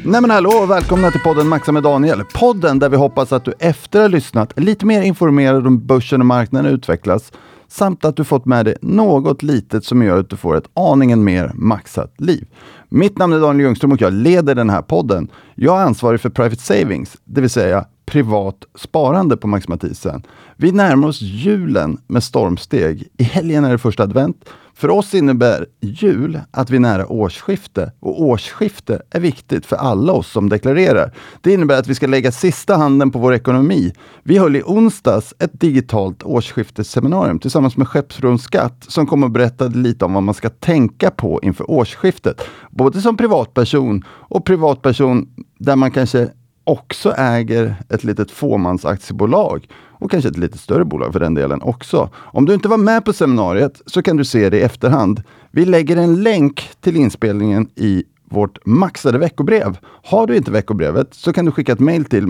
Nej men hallå och välkomna till podden Maxa med Daniel. Podden där vi hoppas att du efter att ha lyssnat är lite mer informerad om börsen och marknaden utvecklas. Samt att du fått med dig något litet som gör att du får ett aningen mer maxat liv. Mitt namn är Daniel Ljungström och jag leder den här podden. Jag är ansvarig för Private Savings, det vill säga privat sparande på Max Matthiessen. Vi närmar oss julen med stormsteg. I helgen är det första advent. För oss innebär jul att vi är nära årsskifte. Och årsskifte är viktigt för alla oss som deklarerar. Det innebär att vi ska lägga sista handen på vår ekonomi. Vi höll i onsdags ett digitalt årsskiftesseminarium tillsammans med Skeppsbron Skatt som kommer att berätta lite om vad man ska tänka på inför årsskiftet. Både som privatperson och privatperson där man kanske också äger ett litet fåmansaktiebolag och kanske ett lite större bolag för den delen också. Om du inte var med på seminariet så kan du se det i efterhand. Vi lägger en länk till inspelningen i vårt maxade veckobrev. Har du inte veckobrevet så kan du skicka ett mejl till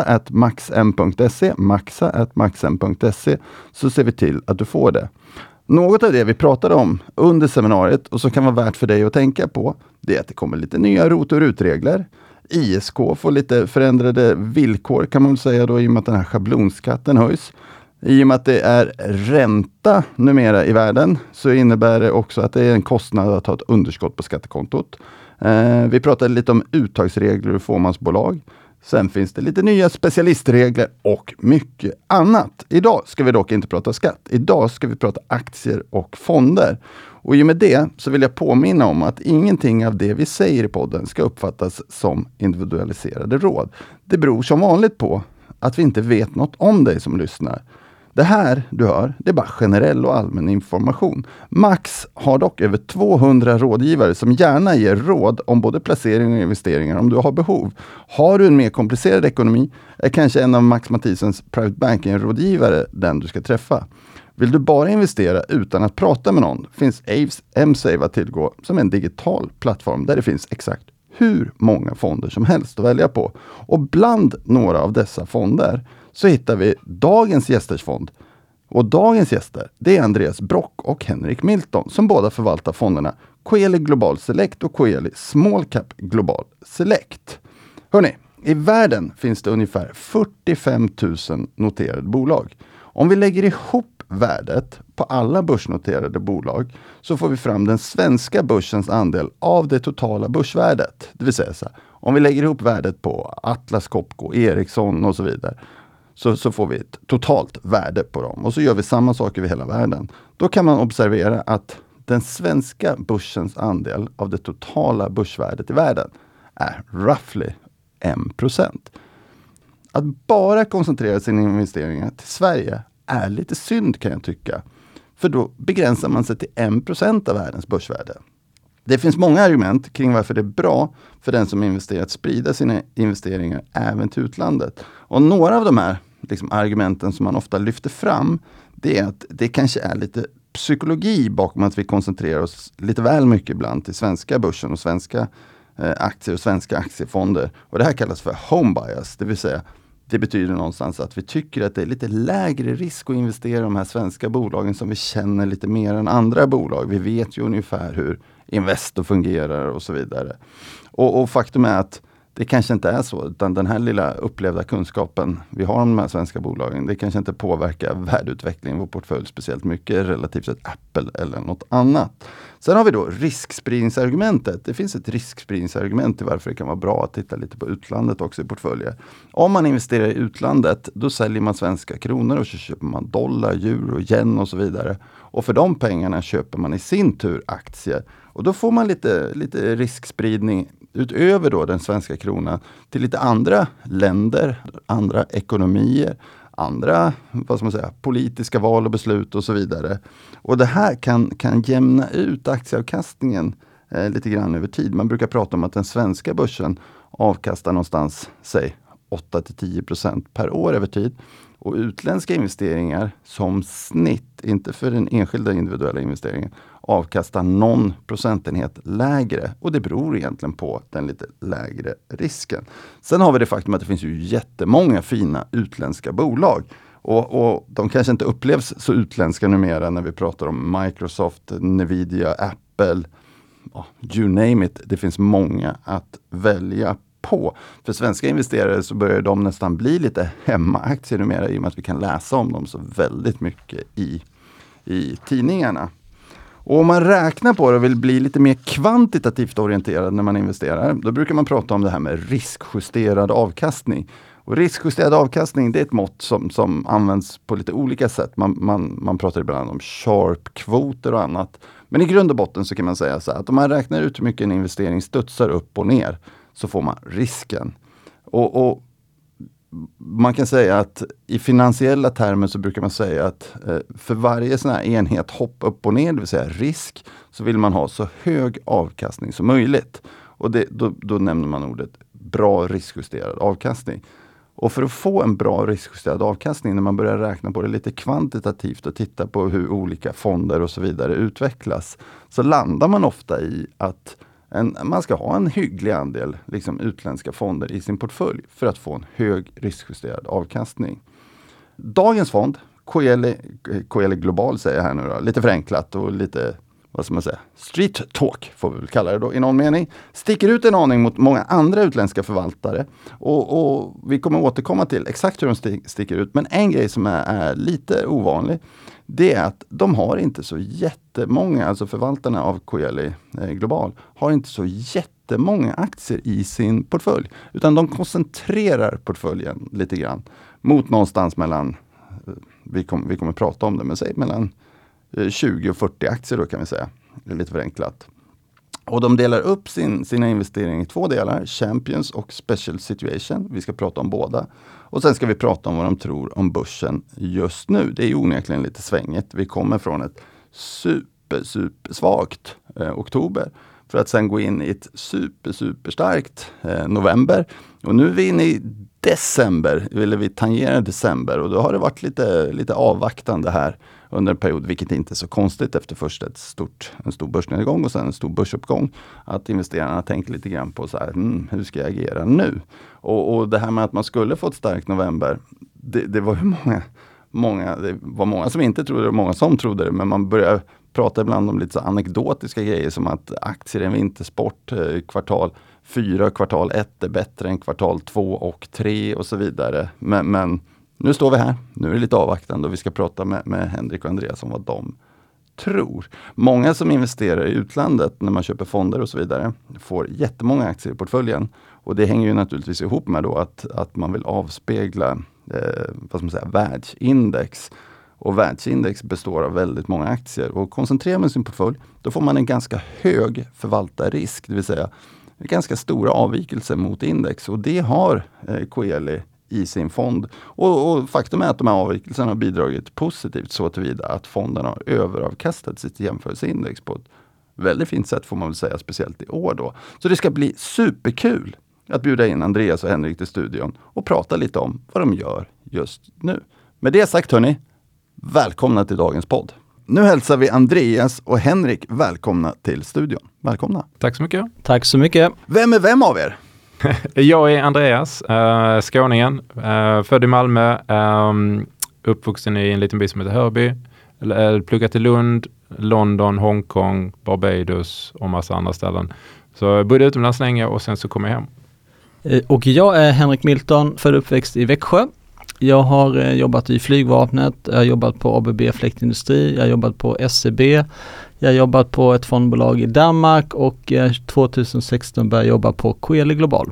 maxa@maxm.se så ser vi till att du får det. Något av det vi pratade om under seminariet och som kan vara värt för dig att tänka på, det är att det kommer lite nya ROT- och RUT-regler. ISK får lite förändrade villkor kan man väl säga då i och med att den här schablonskatten höjs. I och med att det är ränta numera i världen så innebär det också att det är en kostnad att ha ett underskott på skattekontot. Vi pratade lite om uttagsregler och fåmansbolag. Sen finns det lite nya specialistregler och mycket annat. Idag ska vi dock inte prata skatt. Idag ska vi prata aktier och fonder. Och i och med det så vill jag påminna om att ingenting av det vi säger i podden ska uppfattas som individualiserade råd. Det beror som vanligt på att vi inte vet något om dig som lyssnar. Det här du hör, det är bara generell och allmän information. Max har dock över 200 rådgivare som gärna ger råd om både placering och investeringar om du har behov. Har du en mer komplicerad ekonomi är kanske en av Max Mathiessens Private Banking-rådgivare den du ska träffa. Vill du bara investera utan att prata med någon finns M-Save att tillgå som en digital plattform där det finns exakt hur många fonder som helst att välja på. Och bland några av dessa fonder så hittar vi dagens gästers fond. Och dagens gäster, det är Andreas Brock och Henrik Milton som båda förvaltar fonderna Coeli Global Select och Coeli Small Cap Global Select. Hörrni, i världen finns det ungefär 45 000 noterade bolag. Om vi lägger ihop värdet på alla börsnoterade bolag så får vi fram den svenska börsens andel av det totala börsvärdet. Det vill säga så här, om vi lägger ihop värdet på Atlas Copco, Ericsson och så vidare så får vi ett totalt värde på dem. Och så gör vi samma sak över hela världen. Då kan man observera att den svenska börsens andel av det totala börsvärdet i världen är roughly 1%. Att bara koncentrera sina investeringar till Sverige är lite synd kan jag tycka. För då begränsar man sig till 1% av världens börsvärde. Det finns många argument kring varför det är bra för den som investerar att sprida sina investeringar även till utlandet. Och några av de här argumenten som man ofta lyfter fram, det är att det kanske är lite psykologi bakom att vi koncentrerar oss lite väl mycket ibland till svenska börsen och svenska aktier och svenska aktiefonder. Och det här kallas för home bias, det vill säga det betyder någonstans att vi tycker att det är lite lägre risk att investera i de här svenska bolagen som vi känner lite mer än andra bolag. Vi vet ju ungefär hur Investor fungerar och så vidare. Och faktum är att det kanske inte är så, utan den här lilla upplevda kunskapen vi har om de här svenska bolagen, det kanske inte påverkar värdeutvecklingen i vår portfölj speciellt mycket relativt till Apple eller något annat. Sen har vi då riskspridningsargumentet. Det finns ett riskspridningsargument till varför det kan vara bra att titta lite på utlandet också i portföljer. Om man investerar i utlandet, då säljer man svenska kronor och så köper man dollar, euro, yen och så vidare. Och för de pengarna köper man i sin tur aktier. Och då får man lite riskspridning utöver då den svenska kronan till lite andra länder, andra ekonomier, andra politiska val och beslut och så vidare. Och det här kan jämna ut aktieavkastningen lite grann över tid. Man brukar prata om att den svenska börsen avkastar någonstans, säg 8-10% per år över tid. Och utländska investeringar som snitt, inte för den enskilda individuella investeringen, avkastar någon procentenhet lägre. Och det beror egentligen på den lite lägre risken. Sen har vi det faktum att det finns ju jättemånga fina utländska bolag. Och de kanske inte upplevs så utländska numera när vi pratar om Microsoft, Nvidia, Apple, you name it. Det finns många att välja på. För svenska investerare så börjar de nästan bli lite hemmaaktier numera i och med att vi kan läsa om dem så väldigt mycket i tidningarna. Och om man räknar på det och vill bli lite mer kvantitativt orienterad när man investerar, då brukar man prata om det här med riskjusterad avkastning. Och riskjusterad avkastning, det är ett mått som används på lite olika sätt. Man pratar ibland om Sharpe-kvoter och annat. Men i grund och botten så kan man säga så här att om man räknar ut hur mycket en investering studsar upp och ner så får man risken. Och man kan säga att i finansiella termer så brukar man säga att för varje sån här enhet hopp upp och ner, det vill säga risk, så vill man ha så hög avkastning som möjligt. Och då nämner man ordet bra riskjusterad avkastning. Och för att få en bra riskjusterad avkastning, när man börjar räkna på det lite kvantitativt och titta på hur olika fonder och så vidare utvecklas, så landar man ofta i att man ska ha en hygglig andel liksom utländska fonder i sin portfölj för att få en hög riskjusterad avkastning. Dagens fond, Coeli Global säger jag här nu då, lite förenklat och lite, vad ska man säga, street talk får vi väl kalla det då i någon mening, sticker ut en aning mot många andra utländska förvaltare och vi kommer återkomma till exakt hur de sticker ut, men en grej som är lite ovanlig, det är att de har inte så jättemånga, alltså förvaltarna av Coeli Global har inte så jättemånga aktier i sin portfölj, utan de koncentrerar portföljen lite grann mot någonstans mellan, vi kommer prata om det, men säg mellan 20 och 40 aktier då kan vi säga. Det är lite förenklat. Och de delar upp sina investeringar i 2 delar. Champions och Special Situation. Vi ska prata om båda. Och sen ska vi prata om vad de tror om börsen just nu. Det är ju onekligen lite svängigt. Vi kommer från ett super svagt oktober. För att sen gå in i ett super starkt november. Och nu är vi inne i december. Eller vi tangerar december. Och då har det varit lite avvaktande här under en period, vilket inte är så konstigt efter först en stor börsnedgång och sen en stor börsuppgång. Att investerarna tänker lite grann på så här, hur ska jag agera nu? Och det här med att man skulle få ett starkt november, det var ju många som inte trodde det och många som trodde det, men man börjar prata ibland om lite så anekdotiska grejer som att aktier är en vintersport, kvartal 4 och kvartal 1 är bättre än kvartal 2 och 3 och så vidare. Men nu står vi här, nu är det lite avvaktande och vi ska prata med Henrik och Andreas om vad de tror. Många som investerar i utlandet när man köper fonder och så vidare får jättemånga aktier i portföljen. Och det hänger ju naturligtvis ihop med då att man vill avspegla världsindex. Och världsindex består av väldigt många aktier. Och koncentrerar man sin portfölj, då får man en ganska hög förvaltarrisk, det vill säga ganska stora avvikelser mot index. Och det har Coeli i sin fond. Och faktum är att de här avvikelserna har bidragit positivt så tillvida att fonden har överavkastat sitt jämförelseindex på ett väldigt fint sätt får man väl säga, speciellt i år då. Så det ska bli superkul att bjuda in Andreas och Henrik till studion och prata lite om vad de gör just nu. Med det sagt hörni, välkomna till dagens podd. Nu hälsar vi Andreas och Henrik välkomna till studion. Välkomna. Tack så mycket. Tack så mycket. Vem är vem av er? Jag är Andreas, skåningen, född i Malmö, uppvuxen i en liten by som heter Hörby, pluggat i Lund, London, Hongkong, Barbados och massa andra ställen. Så jag bodde utomlands länge och sen så kom jag hem. Och jag är Henrik Milton, född och uppväxt i Växjö. Jag har jobbat i flygvapnet, jag har jobbat på ABB Fläktindustri, jag har jobbat på SEB, jag har jobbat på ett fondbolag i Danmark och 2016 började jag jobba på Coeli Global.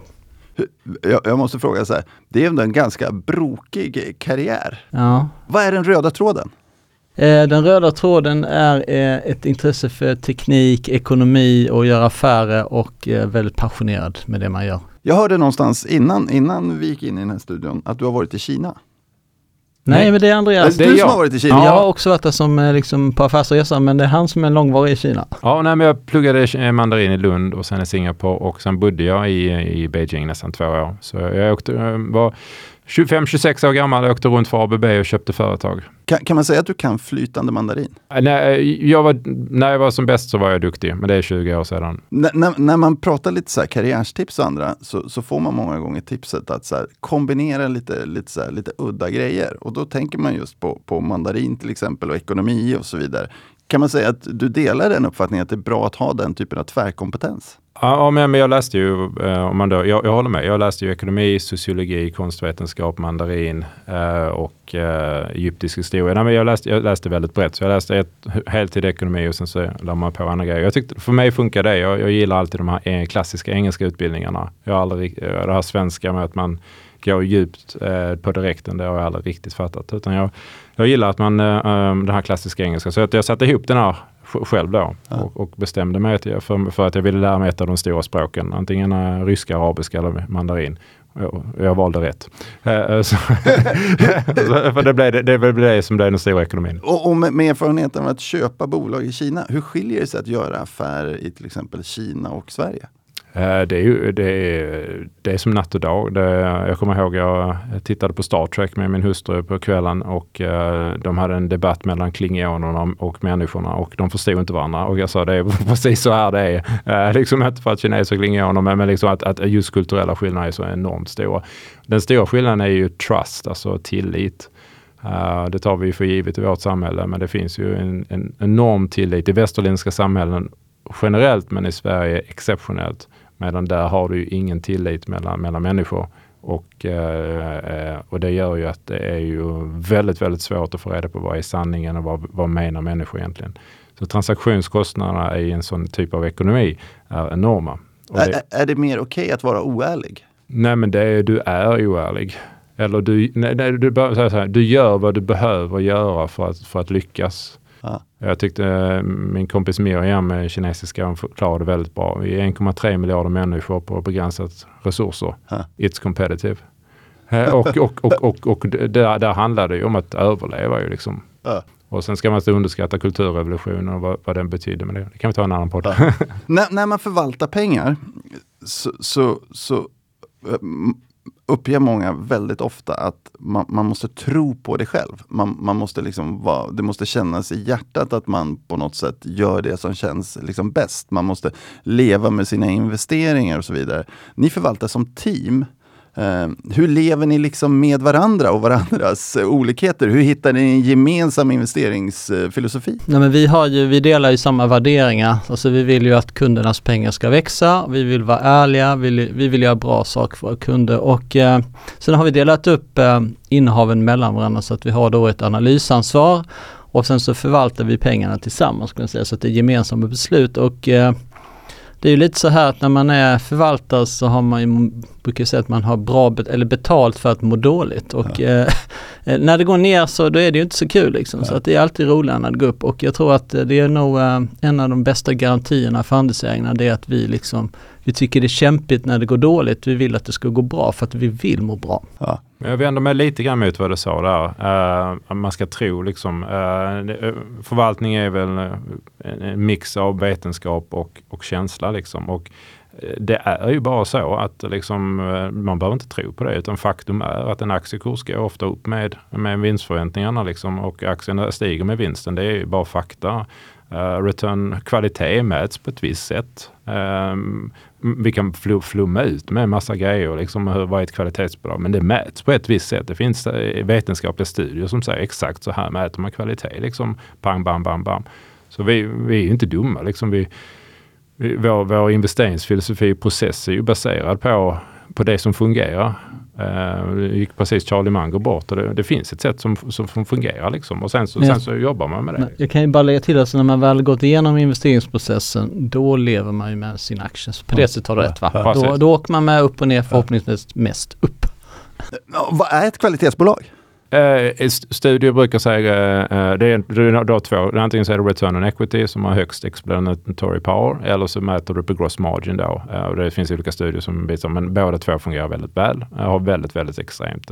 Jag måste fråga så här, det är en ganska brokig karriär. Ja. Vad är den röda tråden? Den röda tråden är ett intresse för teknik, ekonomi och göra affärer och väldigt passionerad med det man gör. Jag hörde någonstans innan vi gick in i den här studion att du har varit i Kina. Nej, men det är Andreas. Det är du som har varit i Kina. Ja. Jag har också varit där som på affärsresa, men det är han som är långvarig i Kina. Ja, nej, men jag pluggade mandarin i Lund och sen i Singapore och sen bodde jag i Beijing nästan 2 år. Så jag var 25-26 år gammal och åkte runt för ABB och köpte företag. Kan man säga att du kan flytande mandarin? Nej, när jag var som bäst så var jag duktig, men det är 20 år sedan. När man pratar lite så här karriärstips och andra så får man många gånger tipset att så här, kombinera lite udda grejer. Och då tänker man just på mandarin till exempel och ekonomi och så vidare. Kan man säga att du delar den uppfattningen att det är bra att ha den typen av tvärkompetens? Ja, men jag läste ju, jag håller med, jag läste ju ekonomi, sociologi, konstvetenskap, mandarin och egyptisk historia. Nej, men jag läste väldigt brett, så jag läste heltid ekonomi och sen så lade man på andra grejer. Jag tyckte, för mig funkar det, jag gillar alltid de här klassiska engelska utbildningarna. Jag har aldrig, det här svenska med att man går djupt på direkten, det har jag aldrig riktigt fattat. Utan jag gillar att man, den här klassiska engelska, så att jag satte ihop den här själv då och bestämde mig för att jag ville lära mig ett av de stora språken, antingen ryska, arabiska eller mandarin. Jag valde rätt. För det blev det som blev den stora ekonomin. Och med erfarenheten av att köpa bolag i Kina, hur skiljer det sig att göra affärer i till exempel Kina och Sverige? Det är som natt och dag. Jag kommer ihåg jag tittade på Star Trek med min hustru på kvällen och de hade en debatt mellan klingonerna och människorna och de förstod inte varandra. Och jag sa det är precis så här det är. Liksom inte för att kineser och klingoner, men liksom att just kulturella skillnader är så enormt stora. Den stora skillnaden är ju trust, alltså tillit. Det tar vi för givet i vårt samhälle, men det finns ju en enorm tillit i västerländska samhällen generellt, men i Sverige exceptionellt. Medan där har du ju ingen tillit mellan människor. Och det gör ju att det är ju väldigt, väldigt svårt att få reda på vad är sanningen och vad menar människor egentligen. Så transaktionskostnaderna i en sån typ av ekonomi är enorma. Är det mer okej att vara oärlig? Nej, men du är oärlig. Eller du gör vad du behöver göra för att lyckas. Jag tyckte min kompis Miriam, kinesiska, hon förklarade väldigt bra. Vi är 1,3 miljarder människor på begränsat resurser. It's competitive. Och där handlar det ju om att överleva ju liksom. Och sen ska man inte underskatta kulturrevolutionen och vad den betyder, men det kan vi ta en annan podd. När man förvaltar pengar så uppger många väldigt ofta att man måste tro på det själv. Man måste liksom det måste kännas i hjärtat att man på något sätt gör det som känns liksom bäst. Man måste leva med sina investeringar och så vidare. Ni förvaltar som team. Hur lever ni liksom med varandra och varandras olikheter? Hur hittar ni en gemensam investeringsfilosofi? Nej, men vi delar ju samma värderingar. Alltså vi vill ju att kundernas pengar ska växa. Vi vill vara ärliga. Vi vill göra bra saker för våra kunder. Och sen har vi delat upp innehaven mellan varandra så att vi har då ett analysansvar. Och sen så förvaltar vi pengarna tillsammans, kan jag säga, så att det är gemensamma beslut. Och det är ju lite så här att när man är förvaltare så har man ju, brukar säga att man har betalt för att må dåligt. Och när det går ner så då är det ju inte så kul liksom. Så att det är alltid roligare när det går upp. Och jag tror att det är nog en av de bästa garantierna för andelsägarna, det är att vi tycker det är kämpigt när det går dåligt. Vi vill att det ska gå bra för att vi vill må bra. Ja. Jag vänder mig lite grann mot vad du sa där. Man ska tro liksom. Förvaltning är väl en mix av vetenskap och känsla liksom. Och det är ju bara så att liksom, man behöver inte tro på det, utan faktum är att en aktiekurs går ofta upp med vinstförväntningarna liksom, och aktierna stiger med vinsten. Det är ju bara fakta. Kvalitet mäts på ett visst sätt. Vi kan flumma ut med en massa grejer liksom, vad är ett kvalitetsbolag, men det mäts på ett visst sätt. Det finns vetenskapliga studier som säger exakt så här mäter man kvalitet liksom, bam, bam, bam, bam. Så vi är ju inte dumma liksom. Vår investeringsfilosofi och process är ju baserad på det som fungerar. Det gick precis Charlie Munger bort och det finns ett sätt som fungerar liksom. Och sen så jobbar man med det. Jag kan ju bara lägga till att när man väl gått igenom investeringsprocessen, då lever man ju med sina aktier. På det sättet har du rätt, va? Då åker man med upp och ner, förhoppningsvis mest upp. Vad är ett kvalitetsbolag? Studier brukar säga det är då två. Antingen så är det return on equity som har högst explanatory power, eller så mäter du på gross margin då. Det finns olika studier som visar, men båda två fungerar väldigt väl. Har väldigt, väldigt extremt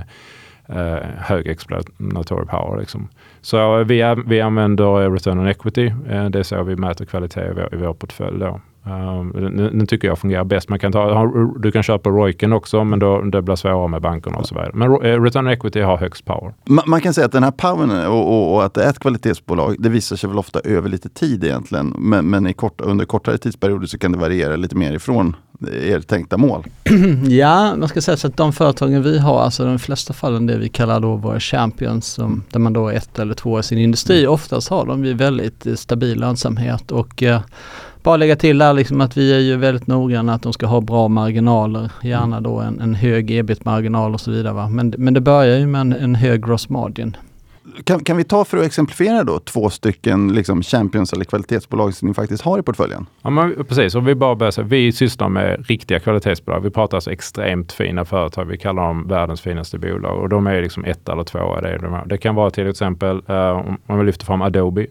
hög explanatory power liksom. Så vi använder return on equity. Det är så vi mäter kvalitet i vår portfölj då. Nu tycker jag fungerar bäst. Du kan köpa ROICen också, men det blir svårare med bankerna och så vidare. Men return on equity har högst power. Man kan säga att den här powern och att det är ett kvalitetsbolag, det visar sig väl ofta över lite tid egentligen. Men under kortare tidsperioder så kan det variera lite mer ifrån er tänkta mål. Ja, man ska säga så att de företagen vi har, alltså de flesta fallen det vi kallar då våra champions, där man då är 1 eller 2 i sin industri, oftast har de ju väldigt stabil lönsamhet och Bara lägga till där liksom att vi är ju väldigt noggranna att de ska ha bra marginaler. Gärna då en hög ebit-marginal och så vidare. Va? Men det börjar ju med en hög gross margin. Kan vi ta för att exemplifiera då 2 stycken liksom champions eller kvalitetsbolag som ni faktiskt har i portföljen? Ja, men precis. Och vi bara börjar säga, vi sysslar med riktiga kvalitetsbolag. Vi pratar alltså extremt fina företag. Vi kallar dem världens finaste bolag. Och de är liksom 1 eller 2. Det kan vara till exempel, om vi lyfter fram Adobe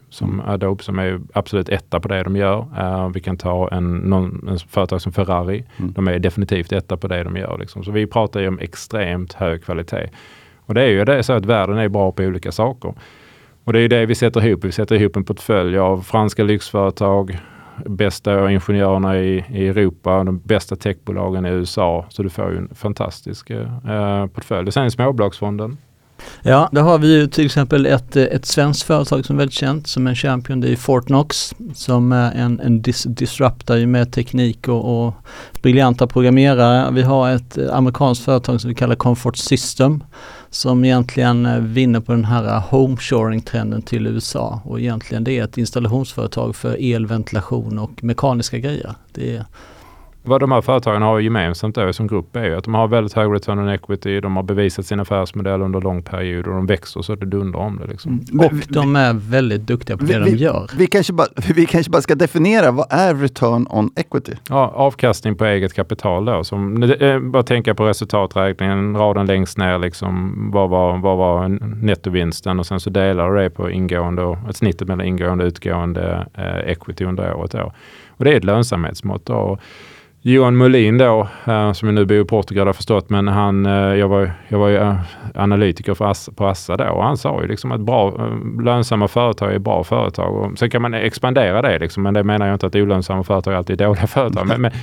som är absolut 1 på det de gör. Vi kan ta en företag som Ferrari. De är definitivt 1 på det de gör. Liksom. Så vi pratar ju om extremt hög kvalitet. Och det är ju det så att världen är bra på olika saker. Och det är ju det vi sätter ihop. Vi sätter ihop en portfölj av franska lyxföretag, bästa ingenjörerna i Europa, de bästa techbolagen i USA. Så du får ju en fantastisk portfölj. Och sen är småbolagsfonden. Ja, då har vi ju till exempel ett svenskt företag som är väldigt känt som en champion. Det är Fortnox som är en disruptor med teknik och briljanta programmerare. Vi har ett amerikanskt företag som vi kallar Comfort System som egentligen vinner på den här homeshoring-trenden till USA. Och egentligen det är ett installationsföretag för elventilation och mekaniska grejer. Det är Vad de här företagen har gemensamt då som grupp är ju att de har väldigt hög return on equity, de har bevisat sin affärsmodell under lång period och de växer så att det dundrar om det. Liksom. Och de är väldigt duktiga på det de gör. Vi kanske bara ska definiera, vad är return on equity? Ja, avkastning på eget kapital då. Som, bara tänka på resultaträkningen, raden längst ner, liksom, vad var nettovinsten och sen så delar du det på ingående och ett snittet mellan ingående och utgående equity under året då. Och det är ett lönsamhetsmått då. Johan Molin då, som jag nu bor i Portugal har förstått, men jag var ju analytiker på Assa då och han sa ju liksom att lönsamma företag är bra företag. Och sen kan man expandera det liksom, men det menar jag inte att olönsamma företag alltid är dåliga företag.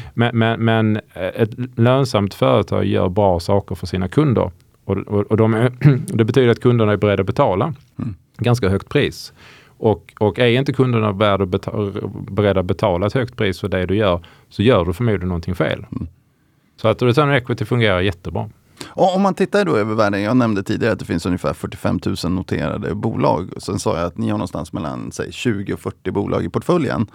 Men ett lönsamt företag gör bra saker för sina kunder och det betyder att kunderna är beredda att betala ganska högt pris. Och är inte kunderna beredda att betala ett högt pris för det du gör, så gör du förmodligen någonting fel. Så att return on equity fungerar jättebra. Och om man tittar då över världen, jag nämnde tidigare att det finns ungefär 45 000 noterade bolag. Sen sa jag att ni har någonstans mellan 20 och 40 bolag i portföljen.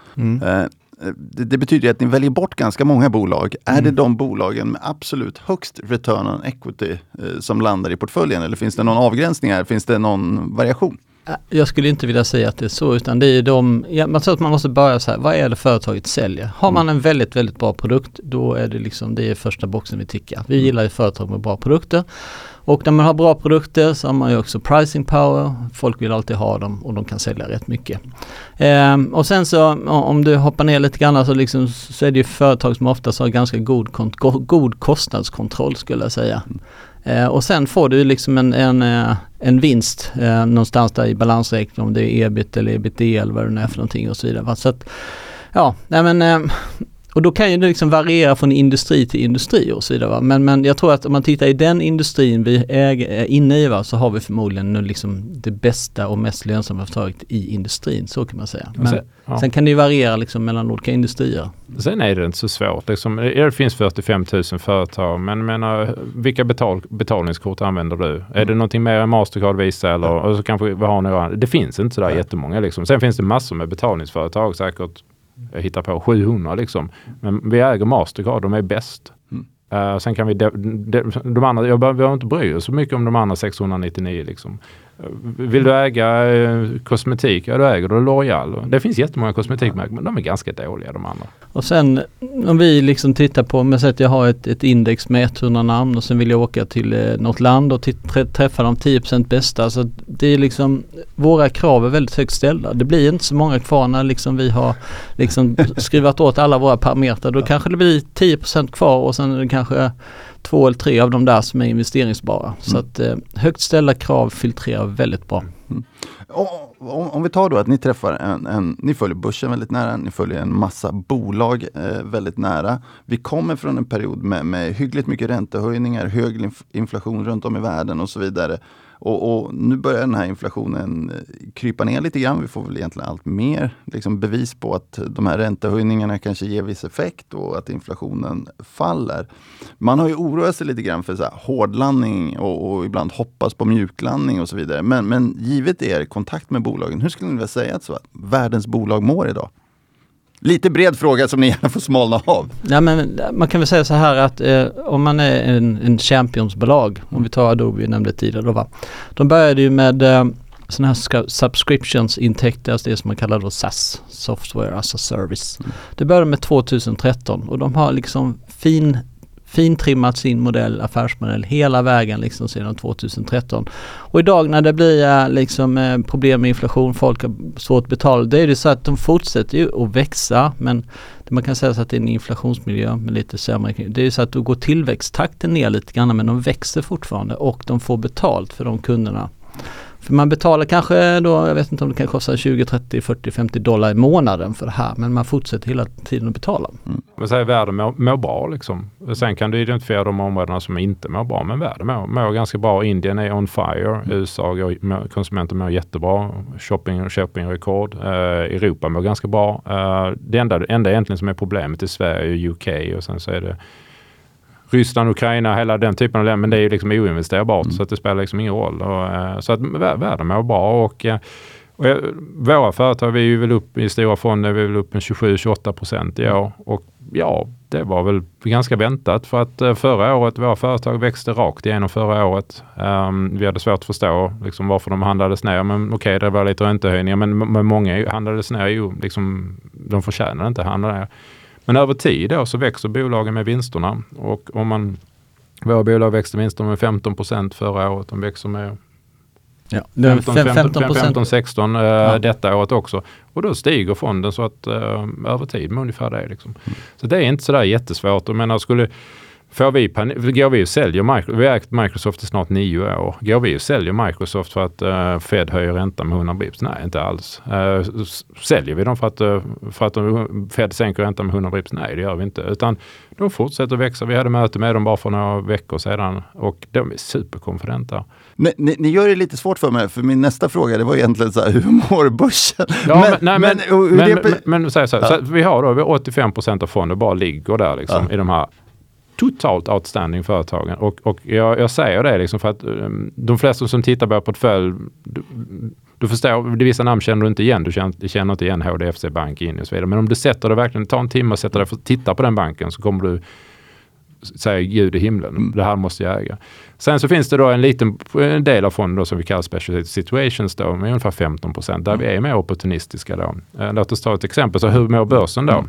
Det betyder att ni väljer bort ganska många bolag. Är det de bolagen med absolut högst return on equity som landar i portföljen? Eller finns det någon avgränsning här? Finns det någon variation? Jag skulle inte vilja säga att det är så, utan det är man tror att man måste börja så här, vad är det företaget säljer? Har man en väldigt, väldigt bra produkt, då är det liksom, det är första boxen vi tickar. Vi gillar ju företag med bra produkter. Och när man har bra produkter så har man ju också pricing power. Folk vill alltid ha dem och de kan sälja rätt mycket. Och sen så om du hoppar ner lite grann så är det ju företag som oftast har ganska god kostnadskontroll skulle jag säga. Och sen får du liksom en vinst någonstans där i balansräkningen, om det är ebit eller ebitda eller vad det är för någonting och så vidare. Så att, ja, och då kan ju det liksom variera från industri till industri och så vidare. Men jag tror att om man tittar i den industrin vi är inne i, så har vi förmodligen nu liksom det bästa och mest lönsamma företaget i industrin, så kan man säga. Men sen kan det ju variera liksom mellan olika industrier. Sen är det inte så svårt. Liksom, det finns 45 000 företag, men vilka betalningskort använder du? Är det någonting mer än Mastercard, Visa eller och så kanske vi har några? Det finns inte sådär jättemånga. Liksom. Sen finns det massor med betalningsföretag, säkert jag hittar på 700 liksom. Men vi äger Mastercard, de är bäst. Sen kan vi de andra, vi behöver inte bry oss så mycket om de andra 699 liksom. Vill du äga kosmetik, ja då äger du L'Oreal. Det finns jättemånga kosmetikmärken, men de är ganska dåliga de andra. Och sen om vi liksom tittar på, med att jag har ett index med 100 namn och sen vill jag åka till något land och träffa de 10% bästa. Så det är liksom, våra krav är väldigt högt ställda. Det blir inte så många kvar när liksom vi har liksom skrivit åt alla våra parametrar. Då kanske det blir 10% kvar och sen är det kanske 2 eller 3 av de där som är investeringsbara. Så att högt ställda krav filtrerar väldigt bra. Om vi tar då att ni träffar ni följer börsen väldigt nära, ni följer en massa bolag väldigt nära. Vi kommer från en period med hyggligt mycket räntehöjningar, hög inflation runt om i världen och så vidare. Och nu börjar den här inflationen krypa ner lite grann. Vi får väl egentligen allt mer liksom bevis på att de här räntehöjningarna kanske ger viss effekt och att inflationen faller. Man har ju oroat sig lite grann för så här hårdlandning och ibland hoppas på mjuklandning och så vidare. Men givet er kontakt med bolagen, hur skulle ni vilja säga att världens bolag mår idag? Lite bred fråga som ni gärna får smalna av. Ja, men man kan väl säga så här att om man är en championsbolag, om vi tar Adobe, nämnde tidigare då, va? De började ju med sådana här subscriptions-intäkter, alltså det som man kallar då SaaS, Software as a Service. Det började med 2013 och de har liksom fintrimmat sin affärsmodell hela vägen liksom sedan 2013. Och idag när det blir liksom problem med inflation, folk har svårt att betala, det är det så att de fortsätter ju att växa, men man kan säga så att det är en inflationsmiljö med lite sämre. Det är ju så att då går tillväxttakten ner lite grann, men de växer fortfarande och de får betalt för de kunderna. För man betalar kanske då, jag vet inte om det kan kosta 20, 30, 40, 50 dollar i månaden för det här, men man fortsätter hela tiden att betala. Man säger världen mår bra liksom. Sen kan du identifiera de områdena som inte mår bra, men världen mår ganska bra. Indien är on fire, USA konsumenter mår jättebra, shoppingrekord, Europa mår ganska bra. Det enda egentligen som är problemet i Sverige är UK, och sen så är det Ryssland, Ukraina, hela den typen av länder, men det är ju liksom oinvesterbart så att det spelar liksom ingen roll. Så att världen mår bra och våra företag, vi är ju väl upp i stora fonder, vi är väl upp en 27-28% i år, och ja, det var väl ganska väntat för att förra året, våra företag växte rakt igenom förra året. Vi hade svårt att förstå liksom varför de handlades ner, men okej, det var lite räntehöjningar, men många handlades ner ju liksom, de förtjänar inte handla ner. Men över tid då så växer bolagen med vinsterna, och våra bolag växte vinsterna med 15% förra året, de växer med 15-16 detta året också. Och då stiger fonden så att över tid med ungefär det liksom. Så det är inte så där jättesvårt. Jag menar, går vi och säljer vi har ägt Microsoft i snart 9 år. Går vi och säljer Microsoft för att Fed höjer räntan med 100 bips? Nej, inte alls. Säljer vi dem för att Fed sänker räntan med 100 bips? Nej, det gör vi inte. Utan de fortsätter växa. Vi hade möte med dem bara för några veckor sedan och de är superkonfidenta. Ni gör det lite svårt för mig, för min nästa fråga, det var egentligen så här, hur mår börsen? Ja, men så vi har då 85% av fonden bara ligger där liksom, i de här totalt outstanding företagen. Och jag säger det liksom för att de flesta som tittar på portfölj, du förstår, vissa namn känner du inte igen. Du känner inte igen HDFC Bank in och så vidare. Men om du sätter det verkligen, ta en timme och sätter dig för att titta på den banken, så kommer du säga Gud i himlen, det här måste jag äga. Sen så finns det då en liten del av fonden då, som vi kallar special situations då, med ungefär 15%, där vi är mer opportunistiska då. Låt oss ta ett exempel. Så hur mår börsen då?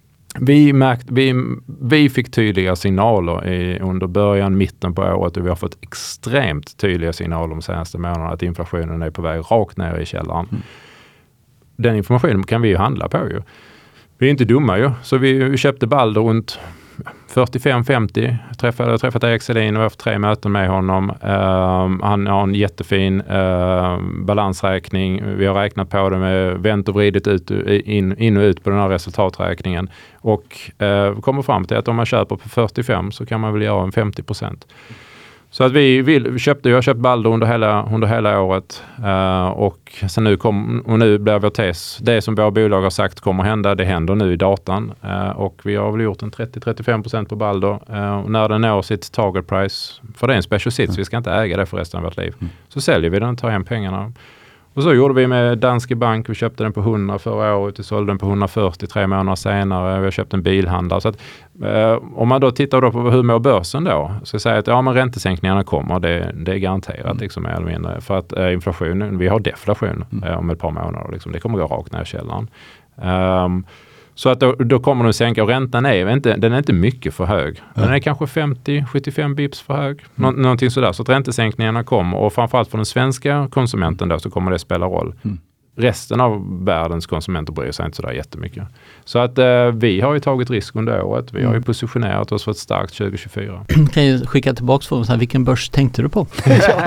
Vi fick tydliga signaler under början, mitten på året, och vi har fått extremt tydliga signaler de senaste månaderna att inflationen är på väg rakt ner i källaren. Den informationen kan vi ju handla på ju. Vi är inte dumma ju, så vi köpte Balder runt 45-50. Jag har träffat Erik Selin och haft 3 möten med honom. Han har en jättefin balansräkning. Vi har räknat på det med vänt och vridit in och ut på den här resultaträkningen. Och kommer fram till att om man köper på 45 så kan man väl göra en 50%. Så att jag har köpt Balder under hela året, och sen nu blir vår tes, det som våra bolag har sagt kommer hända, det händer nu i datan, och vi har väl gjort en 30-35% på Balder, och när den når sitt target price, för det är en special sits, vi ska inte äga det för resten av vårt liv, så säljer vi den och tar hem pengarna. Och så gjorde vi med Danske Bank, vi köpte den på 100 förra året, vi sålde den på 140 3 månader senare, vi har köpt en bilhandlare. Så att, om man då tittar då på hur mår börsen då, så säger att men räntesänkningarna kommer, det är garanterat liksom, mer eller mindre, för att inflationen, vi har deflation om ett par månader, liksom, det kommer gå rakt ner i källaren. Så att då kommer den sänka, och räntan den är inte mycket för hög. Den är kanske 50-75 bips för hög. Någonting sådär. Så att räntesänkningarna kommer, och framförallt för den svenska konsumenten då, så kommer det spela roll. Resten av världens konsumenter bryr sig inte sådär jättemycket. Så att vi har ju tagit risk under året. Vi har ju positionerat oss för ett starkt 2024. Kan ju skicka tillbaka från så här, vilken börs tänkte du på?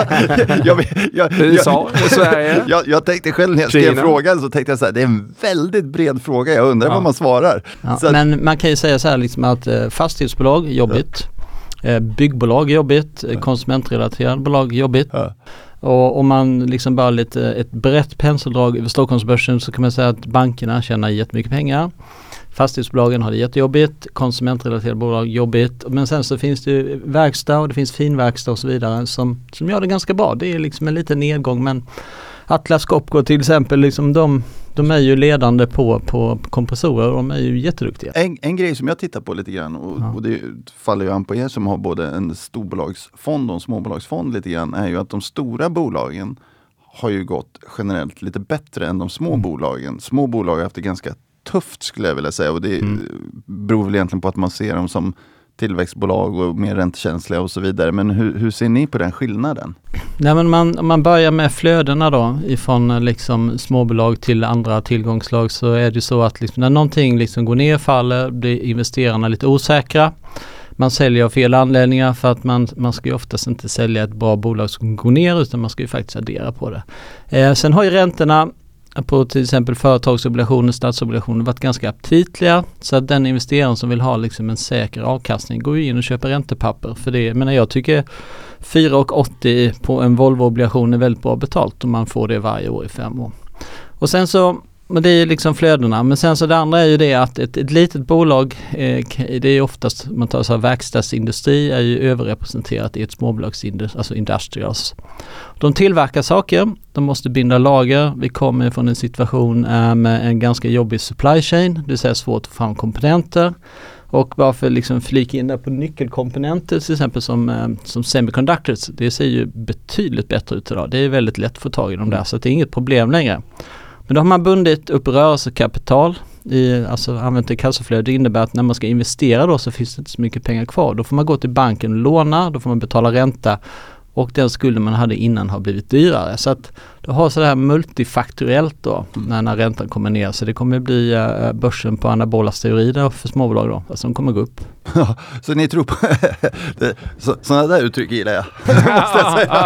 USA, Sverige. Jag tänkte själv när jag skrev frågan, så tänkte jag så här, det är en väldigt bred fråga. Jag undrar vad man svarar. Ja, men man kan ju säga så här liksom att fastighetsbolag jobbigt, byggbolag jobbigt, konsumentrelaterade bolag jobbigt. Och om man liksom bara ett brett penseldrag över Stockholmsbörsen, så kan man säga att bankerna tjänar jättemycket pengar. Fastighetsbolagen har det jättejobbigt, konsumentrelaterade bolag jobbigt, men sen så finns det verkstad och det finns finverkstad och så vidare som gör det ganska bra. Det är liksom en liten nedgång, men Atlas Copco till exempel, liksom de är ju ledande på kompressorer och de är ju jätteduktiga. En grej som jag tittar på lite grann och det faller ju an på er som har både en storbolagsfond och en småbolagsfond lite grann, är ju att de stora bolagen har ju gått generellt lite bättre än de små bolagen. Små bolag har haft det ganska tufft skulle jag vilja säga, och det beror väl egentligen på att man ser dem som tillväxtbolag och mer räntekänsliga och så vidare. Men hur ser ni på den skillnaden? Nej, men man börjar med flödena då ifrån liksom småbolag till andra tillgångslag, så är det så att liksom när någonting liksom går ner, faller, blir investerarna lite osäkra. Man säljer av fel anledningar, för att man ska ju oftast inte sälja ett bra bolag som går ner, utan man ska ju faktiskt addera på det. Sen har ju räntorna på till exempel företagsobligationer, statsobligationer varit ganska aptitliga, så att den investeraren som vill ha liksom en säker avkastning går ju in och köper räntepapper för det. Men jag tycker 4,80 på en Volvo-obligation är väldigt bra betalt om man får det varje år i 5 år. Och sen så, men det är liksom flödena, men sen så det andra är ju det att ett litet bolag, det är oftast, man tar så här, verkstadsindustri är ju överrepresenterat i ett småbolagsindustri, alltså industrials. De tillverkar saker, de måste binda lager. Vi kommer från en situation med en ganska jobbig supply chain, det vill säga svårt att få fram komponenter. Och bara för liksom flika in där på nyckelkomponenter till exempel som semiconductors, det ser ju betydligt bättre ut idag. Det är väldigt lätt att få tag i dem där, så det är inget problem längre. Men då har man bundit upp rörelsekapital, alltså använt ett kassaflöde. Det innebär att när man ska investera då så finns det inte så mycket pengar kvar. Då får man gå till banken och låna, då får man betala ränta, och den skulden man hade innan har blivit dyrare. Så att du har så det här multifaktoriellt då när räntan kommer ner. Så det kommer bli börsen på anabolas teorier för småbolag då. Alltså de kommer gå upp. Ja, så ni tror på sådana där uttryck gillar jag. Måste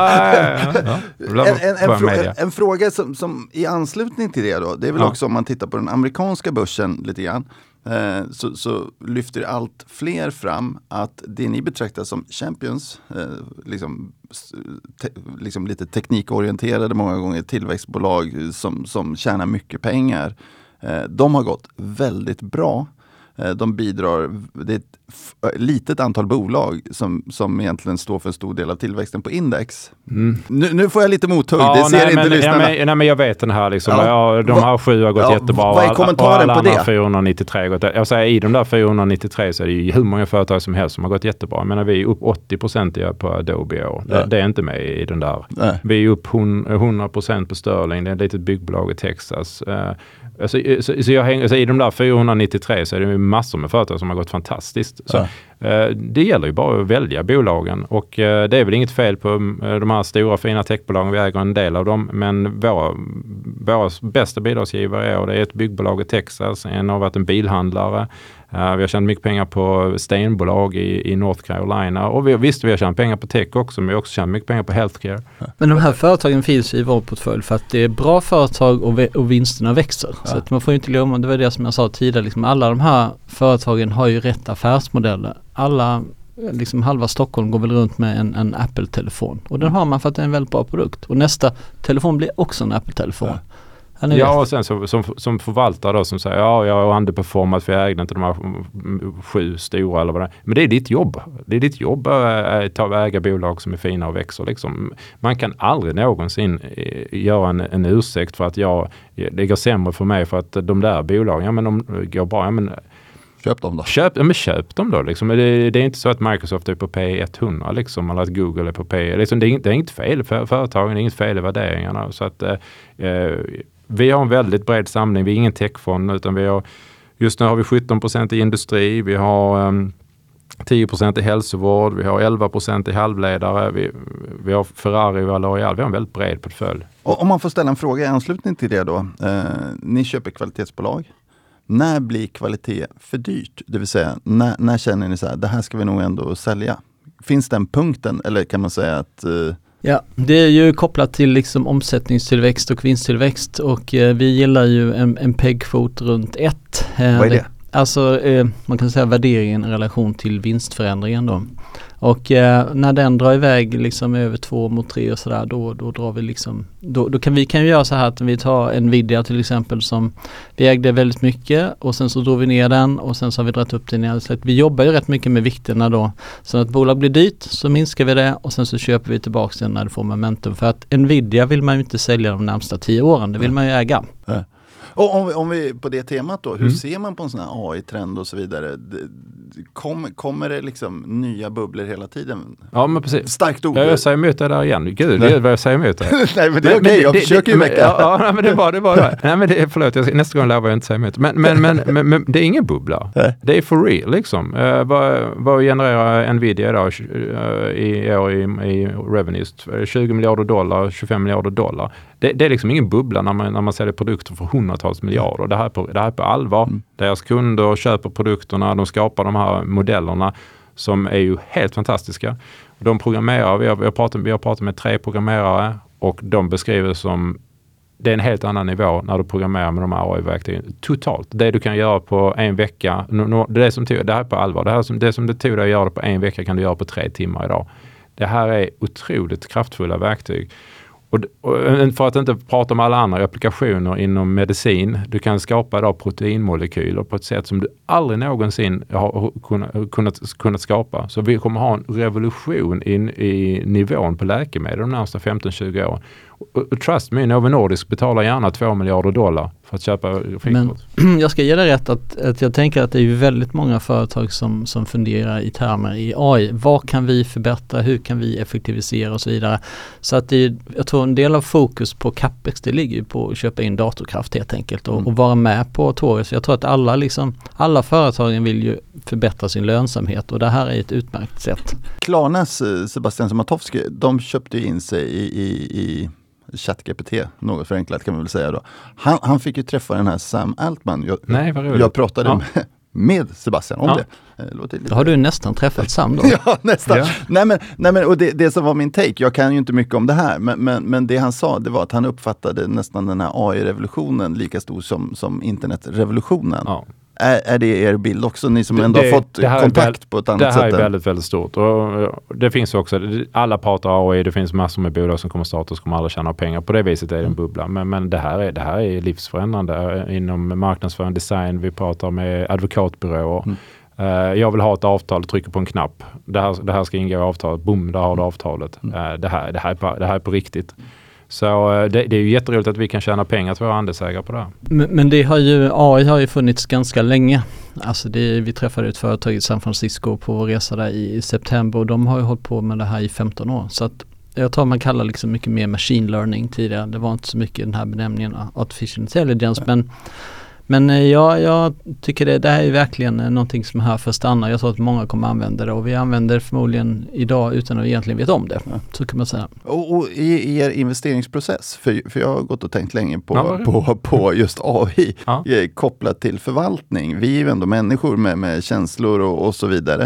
jag säga. En fråga som i anslutning till det då, det är väl också om man tittar på den amerikanska börsen lite grann. Så lyfter allt fler fram att det ni betraktar som champions, liksom lite teknikorienterade, många gånger tillväxtbolag som tjänar mycket pengar, de har gått väldigt bra. De bidrar, det är ett litet antal bolag som egentligen står för en stor del av tillväxten på index. Nu får jag lite mothugg, det ser inte lyssnarna. Men jag vet den här liksom, de här 7 har gått jättebra. Vad är kommentaren på det? 493 gått, jag säger i de där 493 så är det ju hur många företag som helst som har gått jättebra. Men vi är upp 80% på Adobe i år. Det är inte med i den där. Nej. Vi är upp 100% på Sterling, det är ett litet byggbolag i Texas. Så i de där 493 så är det massor med företag som har gått fantastiskt. Så, det gäller ju bara att välja bolagen, och det är väl inget fel på de här stora fina techbolagen, vi äger en del av dem, men våra bästa bidragsgivare det är ett byggbolag i Texas, en har varit en bilhandlare. Vi har tjänat mycket pengar på stenbolag i North Carolina, och vi har tjänat pengar på tech också, men vi har också tjänat mycket pengar på healthcare. Men de här företagen finns i vår portfölj för att det är bra företag och vinsterna växer. Så att man får inte glömma, det var det som jag sa tidigare, liksom alla de här företagen har ju rätt affärsmodeller. Alla, liksom halva Stockholm går väl runt med en Apple-telefon, och den har man för att det är en väldigt bra produkt, och nästa telefon blir också en Apple-telefon. Ja, och sen som förvaltare då, som säger jag har underperformat för jag ägde inte de här 7 stora eller vad det är. Men det är ditt jobb. Det är ditt jobb att äga bolag som är fina och växer. Liksom. Man kan aldrig någonsin göra en ursäkt för att det går sämre för mig för att de där bolagen, de går bra. Köp dem då. Köp dem då. Liksom. Det är inte så att Microsoft är på P100 liksom, eller att Google är på P. Liksom, det är inte fel för företagen, det är inget fel i värderingarna. Så att vi har en väldigt bred samling. Vi är ingen techfond, utan just nu har vi 17% i industri. Vi har 10% i hälsovård. Vi har 11% i halvledare. Vi har Ferrari och L'Oreal. Vi har en väldigt bred portfölj. Och om man får ställa en fråga i anslutning till det då. Ni köper kvalitetsbolag. När blir kvalitet för dyrt? Det vill säga, när känner ni så här, det här ska vi nog ändå sälja? Finns den punkten, eller kan man säga att... Ja, det är ju kopplat till liksom omsättningstillväxt och vinsttillväxt, och vi gillar ju en PEG-kvot runt 1. Vad är det? Alltså man kan säga värderingen i relation till vinstförändringen då. Och när den drar iväg liksom över 2 mot 3 och sådär, då drar vi liksom, då kan vi göra så här att vi tar Nvidia till exempel som vi ägde väldigt mycket och sen så drog vi ner den och sen så har vi dragit upp den igen. Så vi jobbar ju rätt mycket med vikterna då. Så att bolag blir dyrt så minskar vi det och sen så köper vi tillbaka den när det får momentum. För att Nvidia vill man ju inte sälja de närmsta 10 åren, det vill man ju äga. Ja. Och om vi på det temat då, hur ser man på en sån här AI-trend och så vidare? Kommer det liksom nya bubblor hela tiden? Ja, men precis. Starkt ord. Jag säger emot det där igen. Gud, det är vad jag säger emot det. Nej, men det är okej. Jag försöker ju väcka. Ja, men det var det. Nej, men förlåt, nästa gång lovar jag inte säga emot. Men det är ingen bubbla. Det är for real liksom. Vad genererar Nvidia idag i år i revenues? 20 miljarder dollar, 25 miljarder dollar. Det är liksom ingen bubbla när man säljer produkter för hundratals miljarder. Det här är på allvar. Deras kunder köper produkterna, de skapar de här modellerna som är ju helt fantastiska. De programmerar, vi har pratat med 3 programmerare och de beskriver som det är en helt annan nivå när du programmerar med de här AI-verktygen. Totalt. Det du kan göra på en vecka, det här är på allvar. Det som det tog dig att göra det på en vecka kan du göra på 3 timmar idag. Det här är otroligt kraftfulla verktyg. Och för att inte prata om alla andra applikationer inom medicin, du kan skapa idag proteinmolekyler på ett sätt som du aldrig någonsin har kunnat skapa. Så vi kommer ha en revolution i nivån på läkemedel de närmsta 15-20 år. Och trust me, Novo Nordisk betalar gärna 2 miljarder dollar för att köpa frikort. Men jag ska ge dig rätt att jag tänker att det är väldigt många företag som funderar i termer i AI. Vad kan vi förbättra? Hur kan vi effektivisera och så vidare? Så att jag tror en del av fokus på capex, det ligger ju på att köpa in datorkraft helt enkelt och vara med på tåget. Så jag tror att alla företagen vill ju förbättra sin lönsamhet och det här är ett utmärkt sätt. Klarnas Sebastian Siemiatkowski, de köpte in sig i ChatGPT, något förenklat kan man väl säga då. Han fick ju träffa den här Sam Altman. Jag pratade med Sebastian om det. Då har du nästan träffat Sam då. Ja, nästan. Ja. Nej, men och det som var min take, jag kan ju inte mycket om det här, men det han sa, det var att han uppfattade nästan den här AI-revolutionen lika stor som internetrevolutionen. Ja. Är det er bild också? Ni som ändå har fått kontakt på ett annat sätt? Det här är väldigt, väldigt stort. Och det finns också, alla pratar AI, det finns massor med bolag som kommer starta och som kommer aldrig tjäna pengar. På det viset är det en bubbla. Men det här är livsförändrande inom marknadsföring, design. Vi pratar med advokatbyråer. Jag vill ha ett avtal, trycker på en knapp. Det här ska ingå i avtalet. Boom, där har du avtalet. Det här är på riktigt. Så det är ju jätteroligt att vi kan tjäna pengar till våra andelsägare på det här. Men det AI har ju funnits ganska länge. Alltså vi träffade ett företag i San Francisco på vår resa där i september och de har ju hållit på med det här i 15 år. Så att jag tror man kallar liksom mycket mer machine learning tidigare. Det var inte så mycket den här benämningen artificial intelligence, men jag tycker det här är verkligen någonting som är här för att stanna. Jag tror att många kommer använda det och vi använder det förmodligen idag utan att egentligen veta om det. Så kan man säga. Och i er investeringsprocess, för jag har gått och tänkt länge på just AI kopplat till förvaltning. Vi är ju ändå människor med känslor och så vidare.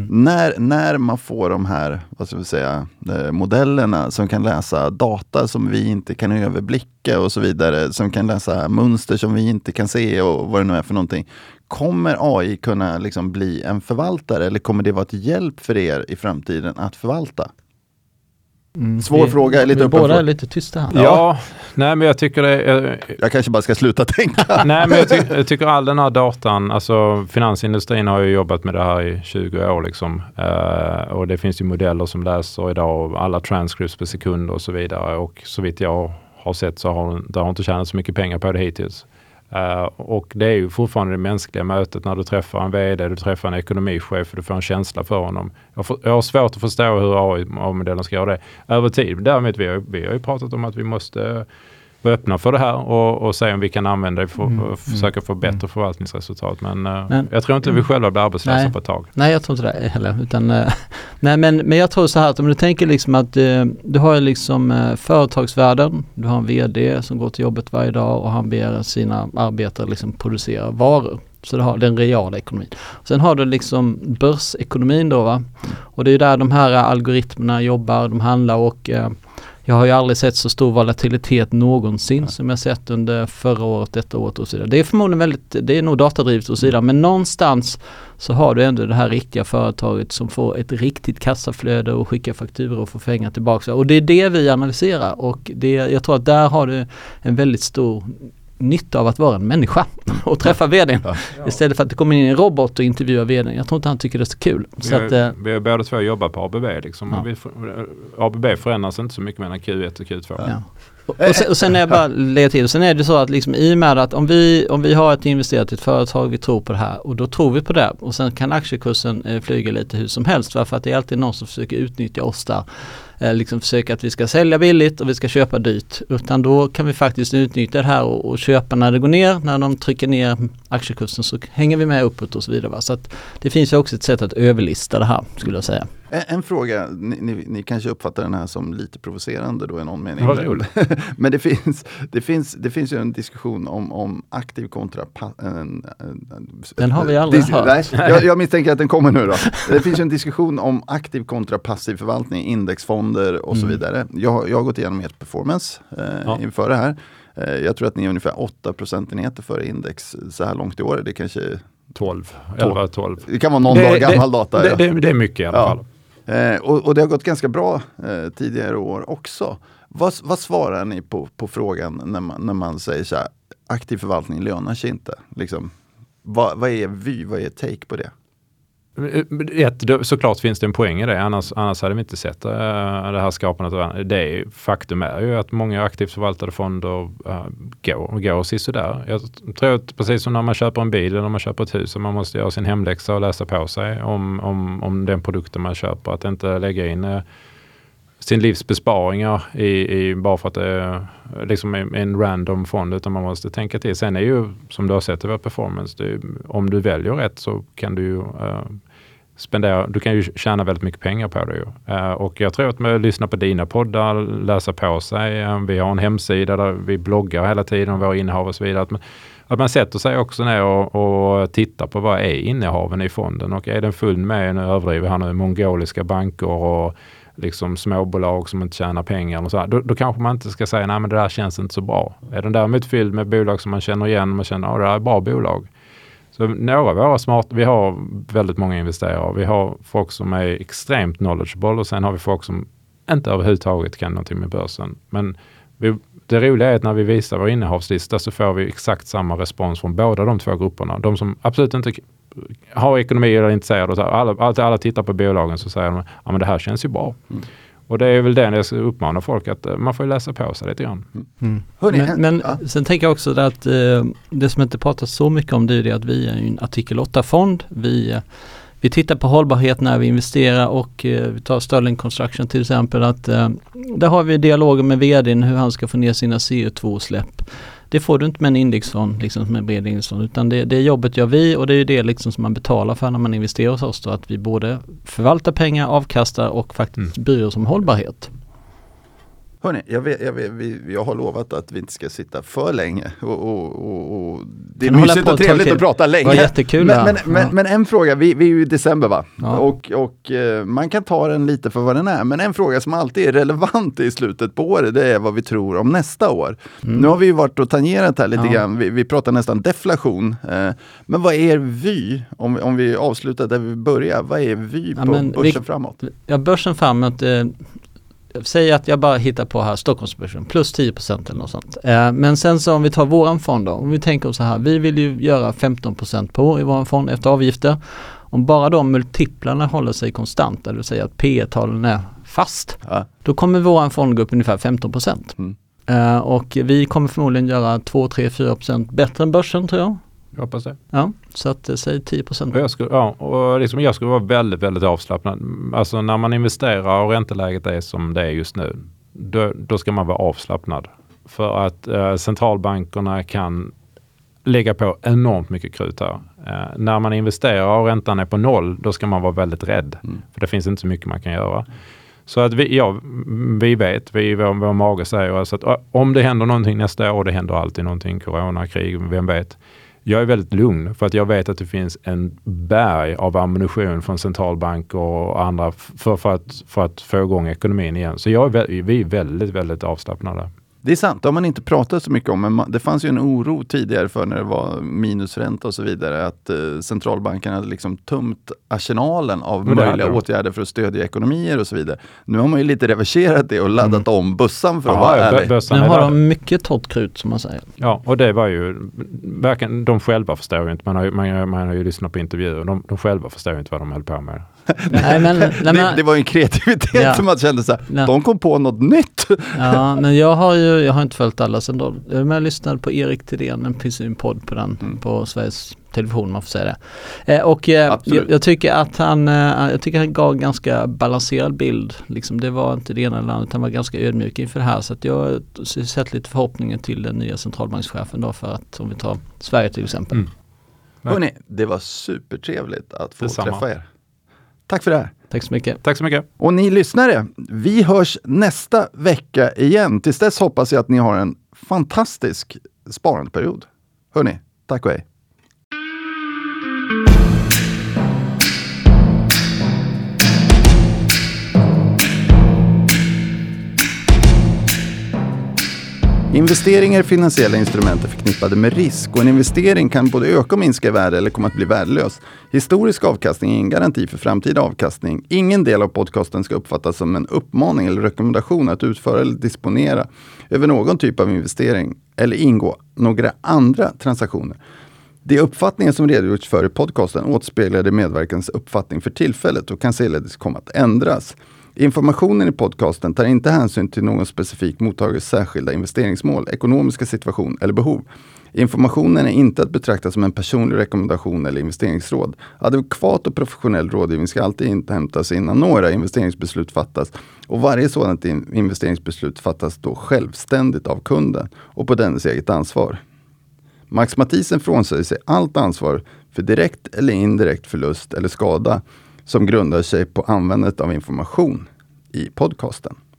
När man får de här, vad ska vi säga, modellerna som kan läsa data som vi inte kan överblicka och så vidare, som kan läsa mönster som vi inte kan se och vad det nu är för någonting. Kommer AI kunna liksom bli en förvaltare eller kommer det vara till hjälp för er i framtiden att förvalta? Svår fråga. Vi båda är lite tysta här. Ja, nej men jag tycker jag kanske bara ska sluta tänka. Nej men jag tycker all den här datan, alltså finansindustrin har ju jobbat med det här i 20 år liksom. Och det finns ju modeller som läser idag alla transcripts per sekund och så vidare. Och så vitt jag har sett så har inte tjänat så mycket pengar på det hittills. Och det är ju fortfarande det mänskliga mötet när du träffar en vd, du träffar en ekonomichef och du får en känsla för honom. Jag har svårt att förstå hur AI-modellen ska göra det över tid. Däremot vi har ju pratat om att vi måste vara öppna för det här och se om vi kan använda det för att försöka få bättre förvaltningsresultat. Men jag tror inte vi själva blir arbetslösa på ett tag. Nej, jag tror inte det heller. Men jag tror så här att om du tänker liksom att du har liksom företagsvärlden, du har en vd som går till jobbet varje dag och han ber sina arbetare liksom producera varor. Så du har den reala ekonomin. Sen har du liksom börsekonomin då va. Och det är där de här algoritmerna jobbar, de handlar och Jag har ju aldrig sett så stor volatilitet någonsin som jag sett under förra året, detta året och så vidare. Det är förmodligen det är nog datadrivet och så vidare, men någonstans så har du ändå det här riktiga företaget som får ett riktigt kassaflöde och skickar fakturor och får pengar tillbaka. Och det är det vi analyserar, och jag tror att där har du en väldigt stor nytta av att vara en människa och träffa vdn istället för att det kommer in en robot och intervjuar vdn. Jag tror inte han tycker det är så kul. Vi har båda två jobbat på ABB liksom. ABB förändras inte så mycket mellan Q1 och Q2. Ja. Och sen är jag bara lägga till, och sen är det så att liksom, i och med att om vi har ett investerat i ett företag, vi tror på det här och då tror vi på det, och sen kan aktiekursen flyga lite hur som helst, för att det är alltid någon som försöker utnyttja oss där, liksom försöka att vi ska sälja billigt och vi ska köpa dyrt, utan då kan vi faktiskt utnyttja det här och köpa när det går ner, när de trycker ner aktiekursen så hänger vi med uppåt och så vidare. Så att det finns ju också ett sätt att överlista det här, skulle jag säga. En fråga, ni kanske uppfattar den här som lite provocerande då i någon mening. Men det finns ju en diskussion om aktiv kontra den har vi aldrig hört. Nej, jag misstänker att den kommer nu då. Det finns ju en diskussion om aktiv kontra passiv förvaltning, indexfonder och så vidare. Jag har gått igenom ert performance inför det här. Jag tror att ni är ungefär 8 procentenheter för index så här långt i år. Det är kanske 12. Det kan vara någon dag gammal data. Det är mycket i alla fall. Och det har gått ganska bra tidigare år också. Vad svarar ni på frågan när man säger så här, aktiv förvaltning lönar sig inte? Liksom, vad är take på det? Såklart finns det en poäng i det, annars hade vi inte sett det här skapandet. Faktum är ju att många aktivt förvaltade fonder går sisådär. Jag tror att precis som när man köper en bil eller när man köper ett hus, man måste göra sin hemläxa och läsa på sig om den produkten man köper, att inte lägga in sin livs besparingar i bara för att det är liksom en random fond, utan man måste tänka till. Sen är ju, som du har sett i vår performance, om du väljer rätt så kan du ju du kan ju tjäna väldigt mycket pengar på det ju. Och jag tror att man lyssnar på dina poddar, läsa på sig. Vi har en hemsida där vi bloggar hela tiden om våra innehav och så vidare. Att man sätter sig också ner och tittar på vad är innehaven i fonden, och är den full med, nu överdriver han nu, mongoliska banker och liksom småbolag som inte tjänar pengar och så här, då kanske man inte ska säga nej, men det där känns inte så bra. Är den däremot fylld med bolag som man känner igen, man känner det här är bra bolag. Så några av våra vi har väldigt många investerare. Vi har folk som är extremt knowledgeable, och sen har vi folk som inte överhuvudtaget kan någonting med börsen. Men det roliga är att när vi visar vår innehavslista så får vi exakt samma respons från båda de två grupperna. De som absolut inte har ekonomi eller är intresserade, och alla tittar på bolagen, så säger de, ja men det här känns ju bra. Och det är väl det jag ska uppmana folk, att man får läsa på sig lite grann. Men sen tänker jag också att det som inte pratas så mycket om, det är det att vi är en artikel 8-fond. Vi tittar på hållbarhet när vi investerar, och vi tar Sterling Construction till exempel, att där har vi dialoger med vdn hur han ska få ner sina CO2-släpp. Det får du inte med en indexfond, liksom, som en bred indexfond, utan det jobbet gör vi, och det är det liksom som man betalar för när man investerar hos oss då, att vi både förvaltar pengar, avkastar och faktiskt bryr oss om hållbarhet. Hörrni, jag har lovat att vi inte ska sitta för länge, och det är mysigt och trevligt att prata länge. Det var jättekul. Men en fråga, vi är ju i december va? Ja. Och man kan ta den lite för vad den är, men en fråga som alltid är relevant i slutet på året, det är vad vi tror om nästa år. Nu har vi ju varit och tangerat här lite grann, vi pratar nästan deflation, men vad är er vy, om vi avslutar där vi börjar, vad är vy på börsen framåt? Ja, börsen framåt, säg att jag bara hittar på här Stockholmsbörsen plus 10% eller något sånt. Men sen så om vi tar våran fond då, om vi tänker oss så här, vi vill ju göra 15% på år i våran fond efter avgifter. Om bara de multiplarna håller sig konstanta, det vill säga att P-talen är fast, då kommer våran fond gå upp ungefär 15%. Och vi kommer förmodligen göra 2, 3, 4% bättre än börsen, tror jag. Jag hoppas det. Ja, så att säg 10%. Jag skulle vara väldigt, väldigt avslappnad. Alltså när man investerar och ränteläget är som det är just nu, då ska man vara avslappnad. För att centralbankerna kan lägga på enormt mycket krut här. När man investerar och räntan är på 0, då ska man vara väldigt rädd. För det finns inte så mycket man kan göra. Så att vi vet, vår mage säger oss att om det händer någonting nästa år, och det händer alltid någonting, corona, krig, vem vet. Jag är väldigt lugn för att jag vet att det finns en berg av ammunition från centralbank och andra för att få igång ekonomin igen. Så vi är väldigt, väldigt avslappnade. Det är sant, det har man inte pratat så mycket om, men det fanns ju en oro tidigare för när det var minusränta och så vidare, att centralbanken hade liksom tömt arsenalen av möjliga åtgärder för att stödja ekonomier och så vidare. Nu har man ju lite reverserat det och laddat om bussan för att vara ärlig. Nu har de mycket torrt krut som man säger. Ja, och det var ju verkligen, de själva förstår ju inte, man har ju lyssnat på intervjuer, de själva förstår ju inte vad de höll på med. Det var ju en kreativitet som man kände så här, de kom på något nytt. Ja, men jag har inte följt alla sen då. Men jag lyssnade på Erik Thedéen, en fin podd på den, på Sveriges Television, man får säga det. Och jag tycker att han gav en ganska balanserad bild. Liksom, det var inte det ena eller andra, utan var ganska ödmjuk inför det här. Så att jag har sett lite förhoppningen till den nya centralbankschefen då, för att, om vi tar Sverige till exempel. Hörrni, det var supertrevligt att få träffa er. Tack för det här. Tack så mycket. Tack så mycket. Och ni lyssnare, vi hörs nästa vecka igen. Tills dess hoppas jag att ni har en fantastisk sparandeperiod. Hörni, tack och hej. Investeringar är finansiella instrument är förknippade med risk, och en investering kan både öka och minska i värde eller komma att bli värdelös. Historisk avkastning är ingen garanti för framtida avkastning. Ingen del av podcasten ska uppfattas som en uppmaning eller rekommendation att utföra eller disponera över någon typ av investering eller ingå några andra transaktioner. De uppfattningar som redogjorts för i podcasten återspeglar de medverkans uppfattning för tillfället och kan således komma att ändras. Informationen i podcasten tar inte hänsyn till någon specifik mottagares särskilda investeringsmål, ekonomiska situation eller behov. Informationen är inte att betrakta som en personlig rekommendation eller investeringsråd. Adekvat och professionell rådgivning ska alltid inhämtas innan några investeringsbeslut fattas, och varje sådant investeringsbeslut fattas då självständigt av kunden och på dennes eget ansvar. Max Matthiessen frånsäger sig allt ansvar för direkt eller indirekt förlust eller skada som grundar sig på användandet av information i podcasten.